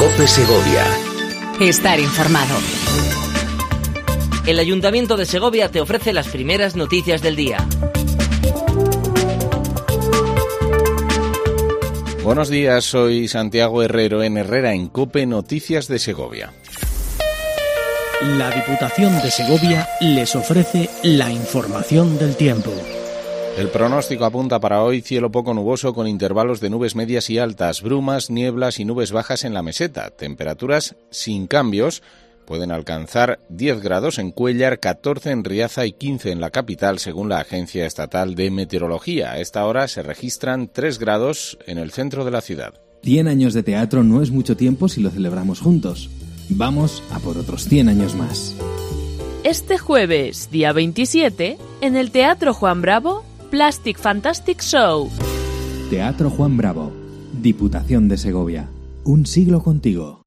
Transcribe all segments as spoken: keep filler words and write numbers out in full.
COPE Segovia. Estar informado. El Ayuntamiento de Segovia te ofrece las primeras noticias del día. Buenos días, soy Santiago Herrero en Herrera en COPE Noticias de Segovia. La Diputación de Segovia les ofrece la información del tiempo. El pronóstico apunta para hoy cielo poco nuboso con intervalos de nubes medias y altas, brumas, nieblas y nubes bajas en la meseta. Temperaturas sin cambios, pueden alcanzar diez grados en Cuéllar, catorce en Riaza y quince en la capital, según la Agencia Estatal de Meteorología. A esta hora se registran tres grados en el centro de la ciudad. cien años de teatro no es mucho tiempo si lo celebramos juntos. Vamos a por otros cien años más. Este jueves, día veintisiete, en el Teatro Juan Bravo, Plastic Fantastic Show. Teatro Juan Bravo, Diputación de Segovia. Un siglo contigo.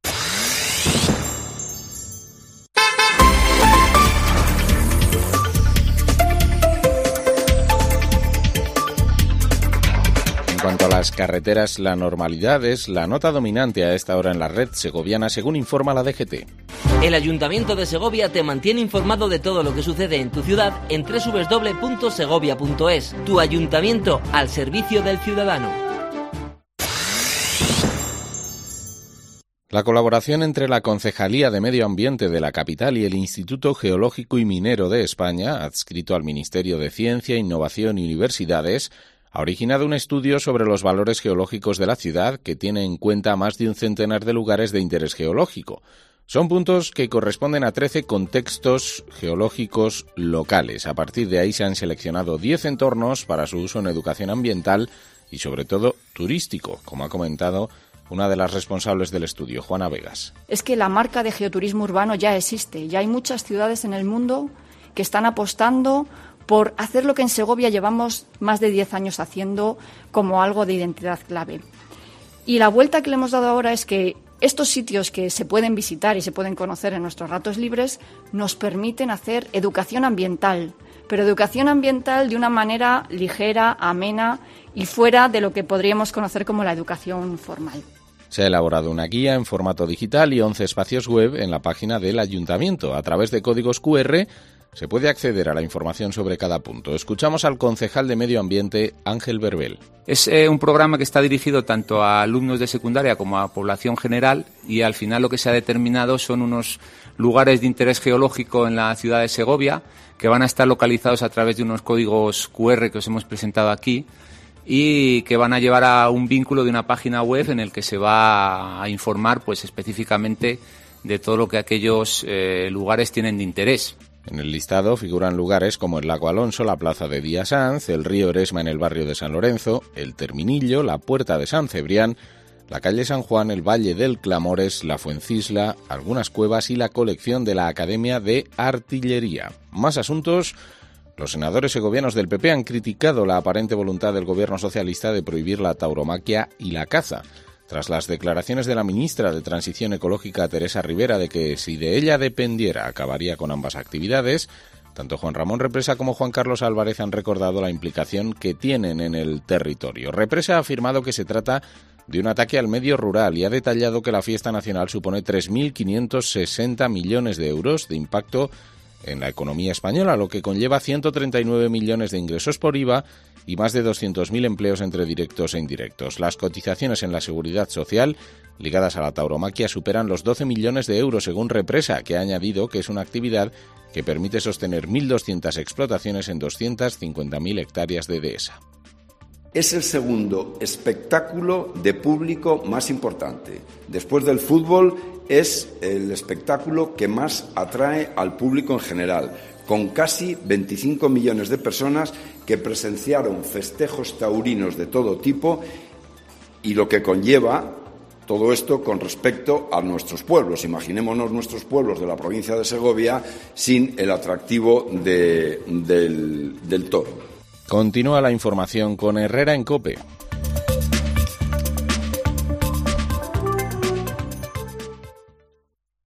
En cuanto a las carreteras, la normalidad es la nota dominante a esta hora en la red segoviana, según informa la D G T. El Ayuntamiento de Segovia te mantiene informado de todo lo que sucede en tu ciudad en doble u doble u doble u punto segovia punto es. Tu ayuntamiento al servicio del ciudadano. La colaboración entre la Concejalía de Medio Ambiente de la capital y el Instituto Geológico y Minero de España, adscrito al Ministerio de Ciencia, Innovación y Universidades, ha originado un estudio sobre los valores geológicos de la ciudad que tiene en cuenta más de un centenar de lugares de interés geológico. Son puntos que corresponden a trece contextos geológicos locales. A partir de ahí se han seleccionado diez entornos para su uso en educación ambiental y sobre todo turístico, como ha comentado una de las responsables del estudio, Juana Vegas. Es que la marca de geoturismo urbano ya existe. Ya hay muchas ciudades en el mundo que están apostando por hacer lo que en Segovia llevamos más de diez años haciendo como algo de identidad clave. Y la vuelta que le hemos dado ahora es que estos sitios que se pueden visitar y se pueden conocer en nuestros ratos libres nos permiten hacer educación ambiental, pero educación ambiental de una manera ligera, amena y fuera de lo que podríamos conocer como la educación formal. Se ha elaborado una guía en formato digital y once espacios web en la página del Ayuntamiento. A través de códigos cu erre se puede acceder a la información sobre cada punto. Escuchamos al concejal de Medio Ambiente, Ángel Berbel. Es eh, un programa que está dirigido tanto a alumnos de secundaria como a población general y al final lo que se ha determinado son unos lugares de interés geológico en la ciudad de Segovia que van a estar localizados a través de unos códigos cu erre que os hemos presentado aquí y que van a llevar a un vínculo de una página web en el que se va a informar pues específicamente de todo lo que aquellos eh, lugares tienen de interés. En el listado figuran lugares como el Lago Alonso, la Plaza de Díaz Sanz, el río Eresma en el barrio de San Lorenzo, el Terminillo, la Puerta de San Cebrián, la calle San Juan, el Valle del Clamores, la Fuencisla, algunas cuevas y la colección de la Academia de Artillería. Más asuntos. Los senadores segovianos del P P han criticado la aparente voluntad del gobierno socialista de prohibir la tauromaquia y la caza. Tras las declaraciones de la ministra de Transición Ecológica, Teresa Rivera, de que si de ella dependiera acabaría con ambas actividades, tanto Juan Ramón Represa como Juan Carlos Álvarez han recordado la implicación que tienen en el territorio. Represa ha afirmado que se trata de un ataque al medio rural y ha detallado que la fiesta nacional supone tres mil quinientos sesenta millones de euros de impacto en la economía española, lo que conlleva ciento treinta y nueve millones de ingresos por I V A y más de doscientos mil empleos entre directos e indirectos. Las cotizaciones en la seguridad social ligadas a la tauromaquia superan los doce millones de euros, según Represa, que ha añadido que es una actividad que permite sostener mil doscientas explotaciones en doscientas cincuenta mil hectáreas de dehesa. Es el segundo espectáculo de público más importante. Después del fútbol, es el espectáculo que más atrae al público en general, con casi veinticinco millones de personas que presenciaron festejos taurinos de todo tipo y lo que conlleva todo esto con respecto a nuestros pueblos. Imaginémonos nuestros pueblos de la provincia de Segovia sin el atractivo de, del, del toro. Continúa la información con Herrera en COPE.